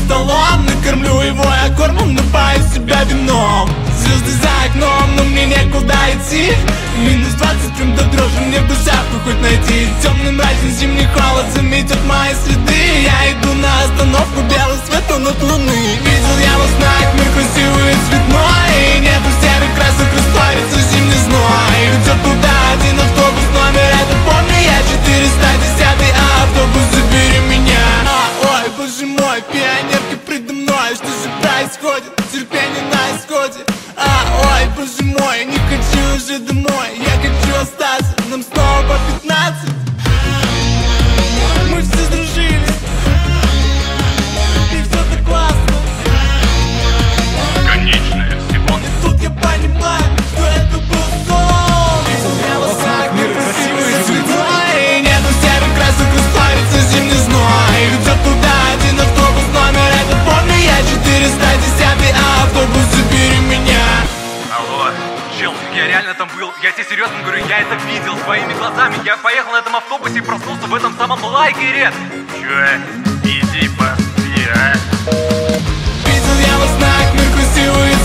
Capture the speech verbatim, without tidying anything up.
столом, накормлю его я кормом, напою себя вином. Звезды за окном, но мне некуда идти. Минус двадцать, прям до дрожи, мне бы шапку хоть найти. Темный мрачный зимний холод заметит мои следы. Я иду на остановку, белый свет, он от луны. Видел я во снах мир красивый и цветной, и нету серых красок, растворится зимний зной. Идет туда один автобус, номер это помню я. Четыреста десятый, а автобус забери меня. А, ой, боже мой, пионерка предо мной. Что же происходит? Терпение на исходе. А, ой, боже мой, не хочу уже домой. Я хочу остаться, нам снова по пятнадцать. Мы все сдружились, и все так классно. Конечная всего. И тут я понимаю, что это был сон. Я во снах мир красивый и цветной, и нету серых красок, растворится зимний зной. Идет туда один автобус, номер это помню я. Четыреста десятый, а автобус забери меня. Алло, чел, я реально там был. Я тебе серьезно говорю, я это видел своими глазами. Я поехал на этом автобусе и проснулся в этом самом лагере. Чё? Иди поспи, а? Видел я во снах мир красивый и